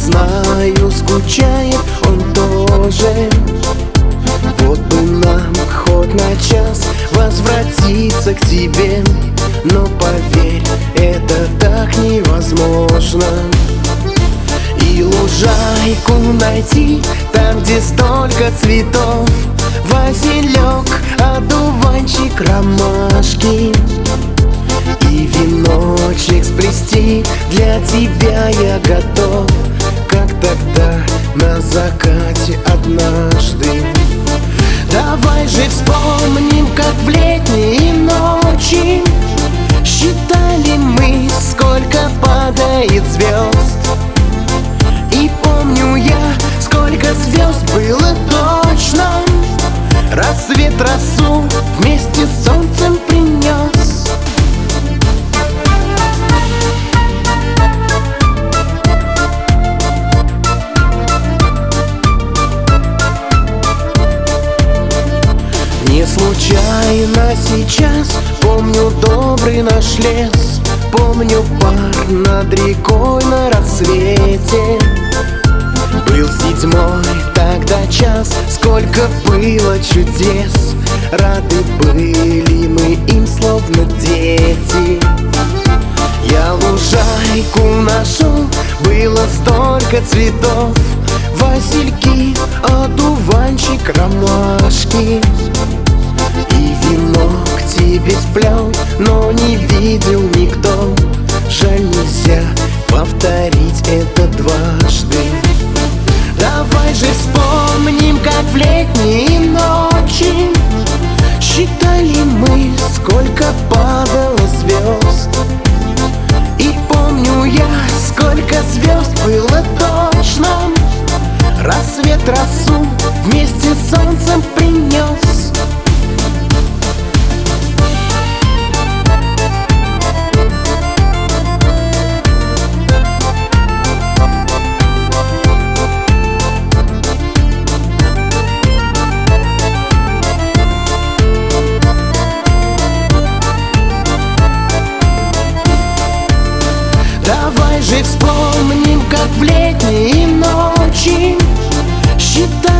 знаю, скучает он тоже. Вот бы нам хоть на час возвратиться к тебе, но поверь, это так невозможно. И лужайку найти там, где столько цветов, василек, одуванчик, ромашки, и веночек сплести для тебя я готов, как тогда на закате однажды. Давай же вспомним, как в летние ночи считали мы, сколько падает звезд. И помню я, сколько звезд было точно. Рассвет росу вместе с солнцем принес. Не случайно сейчас помню добрый наш лес, помню пар над рекой на рассвете. Был 7-й тогда час, сколько было чудес, рады были мы им, словно дети. Я лужайку нашел, было столько цветов, васильки, одуванчик, ромашки, и венок тебе сплел, но не видел никто. Жаль, нельзя повторить это дважды. Давай же вспомним, как в летние ночи считали мы, сколько падало звезд. И помню я, сколько звезд было точно. Рассвет росу вместе с солнцем принес. Давай же вспомним, как в летние ночи считали